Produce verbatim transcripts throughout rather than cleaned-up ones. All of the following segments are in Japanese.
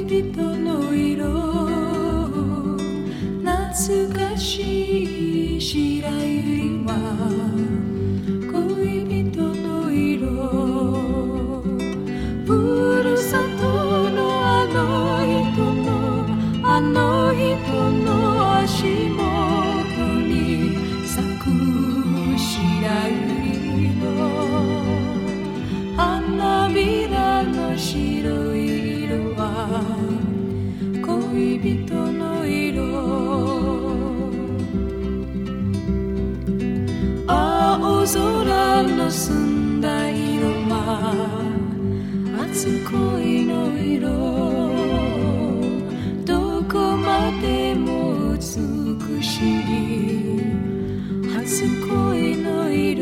人の色、懐かしい白百合は恋人の色、ふるさとのあの人のあの人の足元に咲く白百合の花びらの白い色は恋人の色、青空の澄んだ色は初恋の色、どこまでも美しい初恋の色、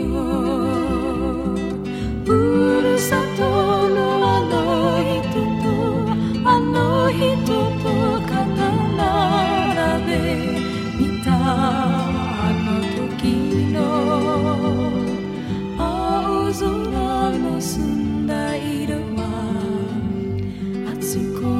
ふるさとのあの人とあの人と肩並べ見たあの時の青空の澄んだ色は初恋